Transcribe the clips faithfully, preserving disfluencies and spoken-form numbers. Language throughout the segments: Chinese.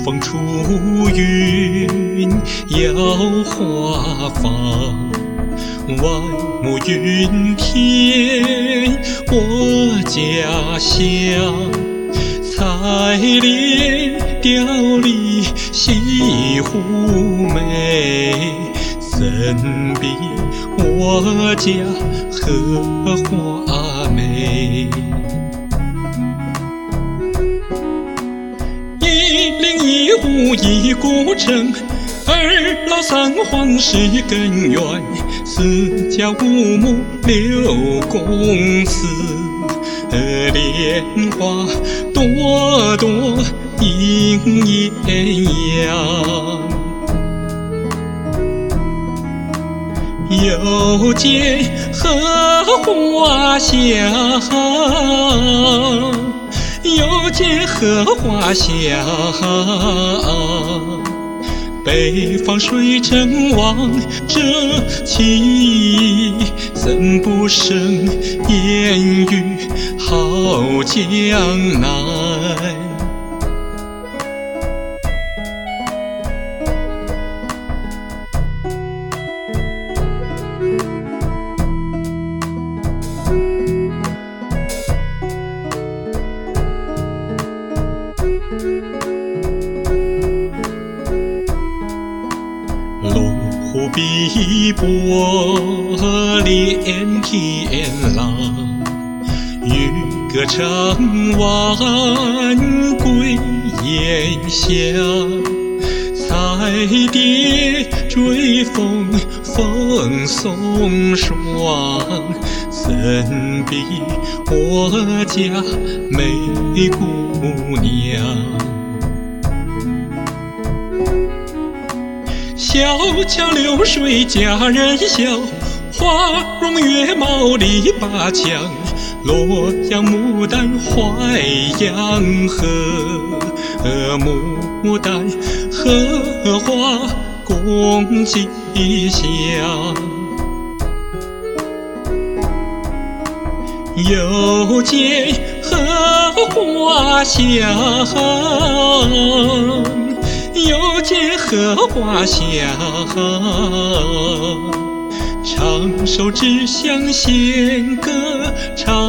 风出云摇花房，万亩云天我家乡。采莲调里西湖美，怎比我家荷花美？一林一湖一古城，二老三黄是根源，四家五母六公司，莲花朵朵映艳阳。又见荷花香，又见荷花香，北方水正旺，这气怎不胜烟雨好江南？落碧波连天朗，渔歌唱晚归雁乡。彩蝶追风风送霜，怎比我家美姑娘？小桥流水佳人笑，花容月貌篱笆墙。洛阳牡丹淮阳河，牡丹荷花共吉祥。又见荷花香，又见荷花香，唱首只向弦歌唱，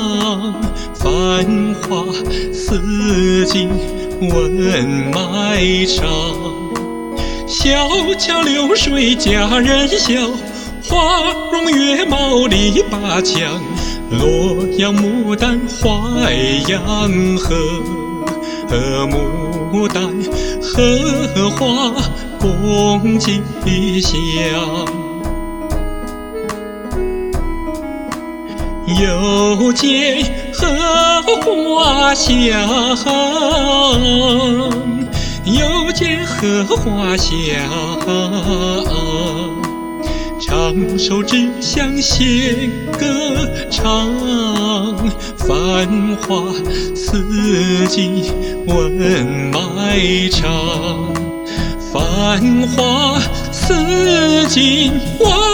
繁华似锦问麦场。小桥流水佳人笑，花容月貌篱笆墙。洛阳牡丹淮阳河，牡丹荷花共吉祥。又见荷花香，又见荷花香，唱首只向弦歌唱，繁华似锦问麦场。繁华似锦问